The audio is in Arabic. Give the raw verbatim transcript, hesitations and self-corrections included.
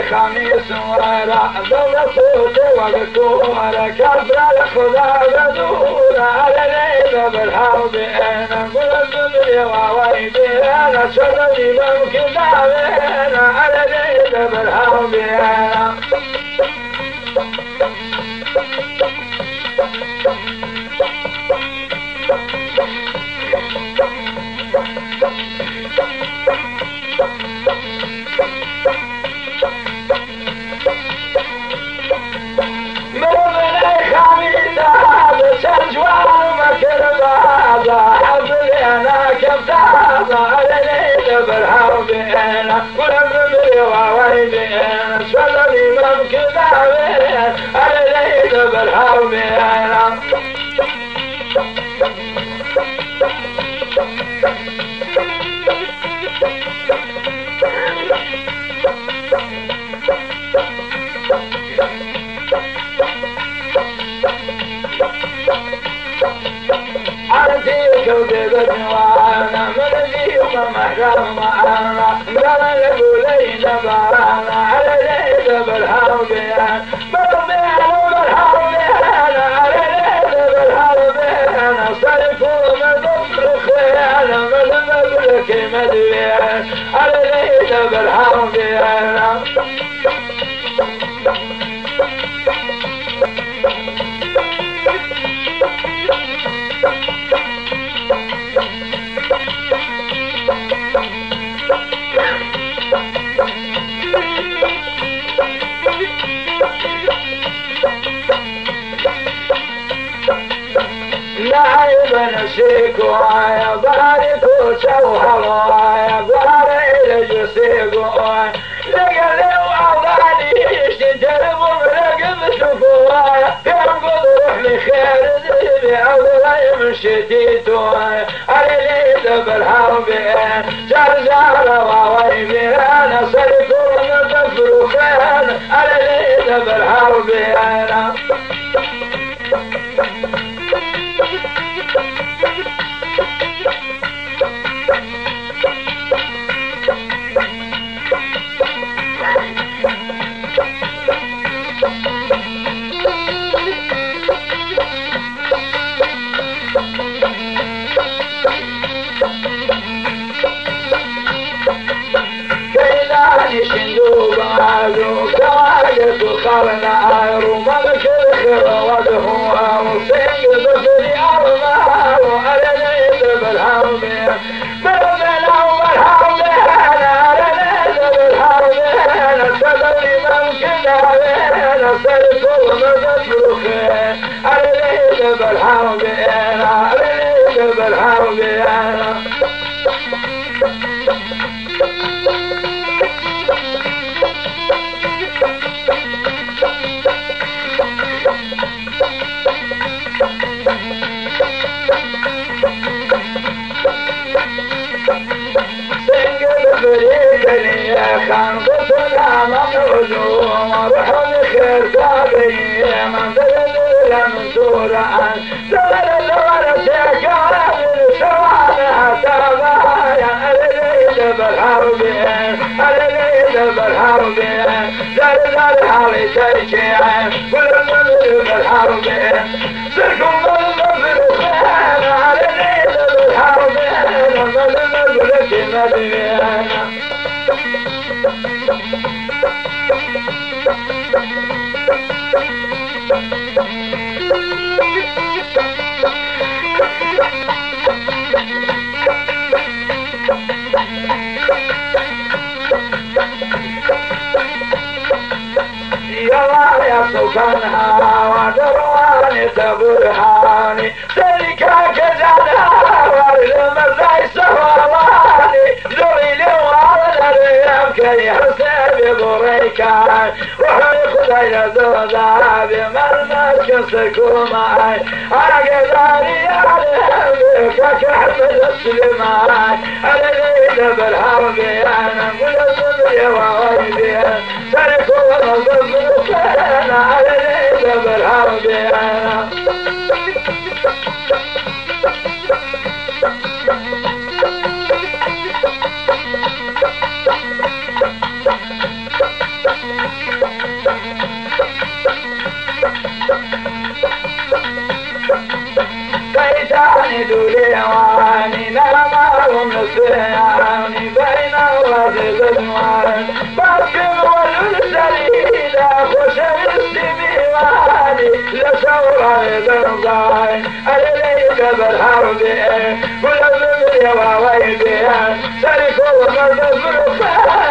خميس ورا دولة صوت وقتورة كبر الخدا بدورة على ليلة بالحرب أنا قول الدنيا وويدي أنا شغلي ممكن دعوينا على ليلة بالحرب أنا على ليلة بالحرب أنا ولم بمري وويلي أنا شغلي ممكن دعوين على ليلة بالحرب أنا عرفتيك وجبتني وانا من اليوم محرم معانا قال لقولينا بانا على ليلة بالحرب انا بربينا وبالحرب انا على ليلة بالحرب انا صرفوا من ضفر خيانا من مبلك مدويان على ليلة بالحرب انا نعيب نسيكو يا باركو سوحلو يا بارك جسيكو لقلي وعضاني يشتربوا مرقب سفوا ينقض روح لخير ذيبي أولا يمشتيتو على ليلة بالحرب زرزار وويبي أنا صرفوا من ضفر خير على ليلة بالحرب أنا شندوب عادو كواجد وخلنا عيرو ملك الخير وجهه وصيق بفري أرماه على ليلة بالحرب بربنا وبالحرب أنا على ليلة بالحرب أنا صدري ممكن أنا صرفوا مدفر خير على ليلة بالحرب أنا على ليلة بالحرب أنا خان قصنا ممنوزوم روحوا لخير صابي من ذلل المنصور عن ذلل دور سيكار سوانا تابايا على ليلة بالحرب على ليلة بالحرب زلزال حالي تيشيع كل المنزل بالحرب سركم بالمنزل خير على ليلة بالحرب لما المنزل مدينة يا سلطانها ودرواني تبرهاني سلكا كزانها والمزاي سهواني ذويلي وعلى الريام كي حسابي بريكان وحي خداي زودا بمرمز كسكو معي اقداري عليهم كحمد السلمان على ليلة بالحرب انا قل الصبي وغيبي سركوا ونظف أنا على ليلة بالحرب أنا يعني بين الرصد الوان باكر والسليل خوش السميواني لشورا الانصاي عليك بالحرب كل الزمر يا ويبي سركوا مدى الزرفان